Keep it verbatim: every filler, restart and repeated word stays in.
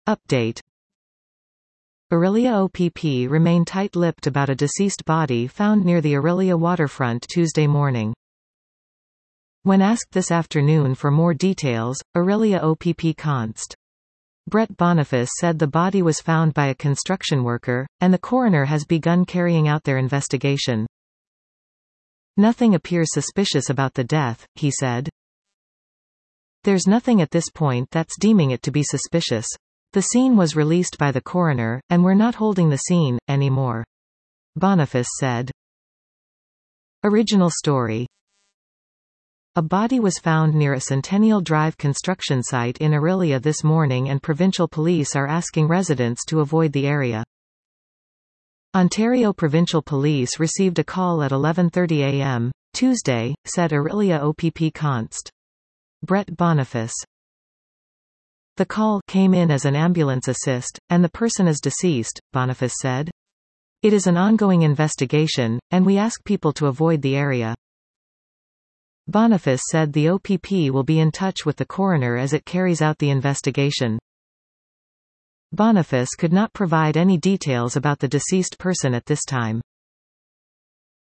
Update. Orillia O P P remain tight-lipped about a deceased body found near the Orillia waterfront Tuesday morning. When asked this afternoon for more details, Orillia O P P Const. Brett Boniface said the body was found by a construction worker, and the coroner has begun carrying out their investigation. Nothing appears suspicious about the death, he said. There's nothing at this point that's deeming it to be suspicious. The scene was released by the coroner, and we're not holding the scene anymore, Boniface said. Original story. A body was found near a Centennial Drive construction site in Orillia this morning, and provincial police are asking residents to avoid the area. Ontario Provincial Police received a call at eleven thirty a m Tuesday, said Orillia O P P Const. Brett Boniface. The call came in as an ambulance assist, and the person is deceased, Boniface said. It is an ongoing investigation, and we ask people to avoid the area. Boniface said the O P P will be in touch with the coroner as it carries out the investigation. Boniface could not provide any details about the deceased person at this time.